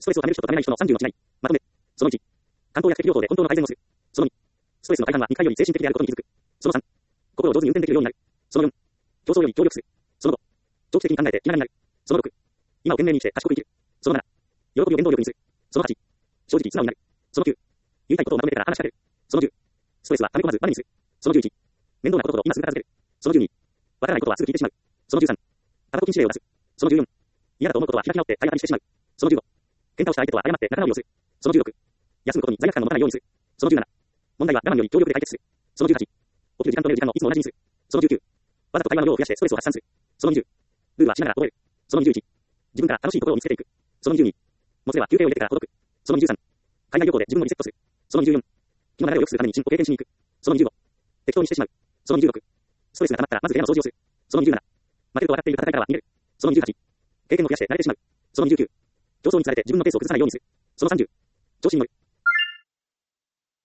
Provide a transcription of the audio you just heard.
ストレスをためる人とためない人の30の違い。まとめ。その1。関東薬療法で本当の改善をする。その2。ストレスの大半は2回より精神的であることに気づく。その3。心を上手に運転できるようになる。その4。競争より協力する。その5。長期的に考えて気長になる。その6。今を懸命に生きて賢く生きる。その7。喜びを原動力にする。その8。正直素直になる。その9。言いたいことをまとめてから話しかける。その10。ストレスは溜め込まずバネにする。その11。面倒なことほど今すぐ片付ける。その12。わからないことはすぐ聞いてしまう。その13。タバコ禁止令を出す。その14。嫌だと思うことは開き直って体当たりしてしまう。その15。喧嘩をした相手とは誤って仲直りをする。その16。休むことに罪悪感を持たないようにする。その17。問題は我慢より協力で解決する。その18。起きる時間と寝る時間をいつも同じにする。その19。わざと会話の量を増やしてストレスを発散する。その20。ルールはしながら覚える。その21。自分から楽しいところを見つけていく。その22。もつれは休憩を入れてからほどく。その23。海外旅行で自分をリセットする。その24。気の流れを良くするために進歩を経験しに行く。その25。適当にしてしまう。その26。ストレスが溜まったらまず部屋の掃除をする。その27。負けると笑っている戦いからは逃げる。その28。経験を増やして慣れてしまう。その29。競争につられて自分のペースを崩さないようにする。その30。調子に乗る。